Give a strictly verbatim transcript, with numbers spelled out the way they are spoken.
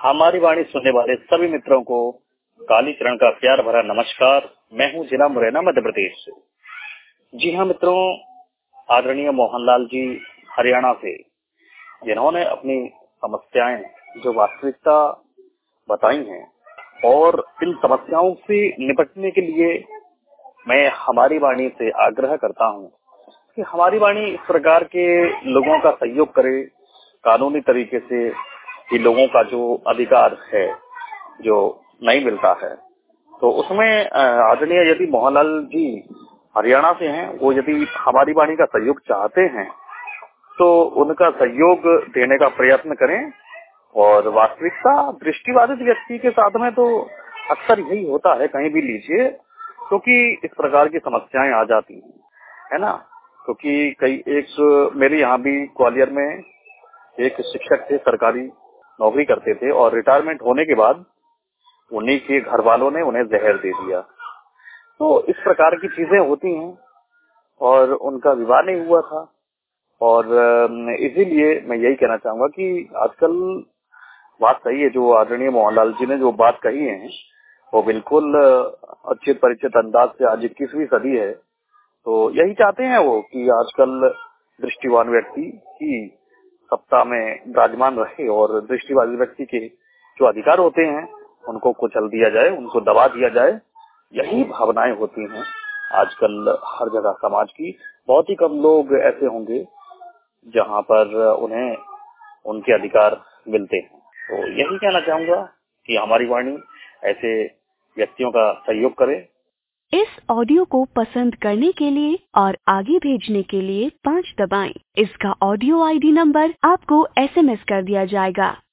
हमारी वाणी सुनने वाले सभी मित्रों को कालीचरण का प्यार भरा नमस्कार। मैं हूं जिला मुरैना, मध्य प्रदेश से। जी हाँ मित्रों, आदरणीय मोहनलाल जी हरियाणा से, जिन्होंने अपनी समस्याएं जो वास्तविकता बताई हैं, और इन समस्याओं से निपटने के लिए मैं हमारी वाणी से आग्रह करता हूं कि हमारी वाणी इस प्रकार के लोगों का सहयोग करे, कानूनी तरीके से कि लोगों का जो अधिकार है जो नहीं मिलता है, तो उसमें आदरणीय यदि मोहनलाल जी हरियाणा से हैं, वो यदि हमारी वाणी का सहयोग चाहते हैं तो उनका सहयोग देने का प्रयत्न करें। और वास्तविकता दृष्टिबाधित व्यक्ति के साथ में तो अक्सर यही होता है, कहीं भी लीजिए, क्योंकि इस प्रकार की समस्याएं आ जाती हैं, है ना। क्योंकि कई एक मेरे यहाँ भी ग्वालियर में एक शिक्षक थे, सरकारी नौकरी करते थे, और रिटायरमेंट होने के बाद उन्हीं के घर वालों ने उन्हें जहर दे दिया। तो इस प्रकार की चीजें होती हैं, और उनका विवाह नहीं हुआ था। और इसीलिए मैं यही कहना चाहूंगा कि आजकल बात सही है, जो आदरणीय मोहनलाल जी ने जो बात कही है वो बिल्कुल अच्छे परिचित अंदाज से। आज इक्कीसवीं सदी है, तो यही चाहते हैं वो कि आजकल दृष्टिवान व्यक्ति की सत्ता में विराजमान रहे, और दृष्टिवादी व्यक्ति के जो अधिकार होते हैं उनको कुचल दिया जाए, उनको दबा दिया जाए। यही भावनाएं होती हैं आजकल हर जगह समाज की। बहुत ही कम लोग ऐसे होंगे जहां पर उन्हें उनके अधिकार मिलते हैं। तो यही कहना चाहूंगा कि हमारी वाणी ऐसे व्यक्तियों का सहयोग करे। इस ऑडियो को पसंद करने के लिए और आगे भेजने के लिए पाँच दबाएं। इसका ऑडियो आईडी नंबर आपको एसएमएस कर दिया जाएगा।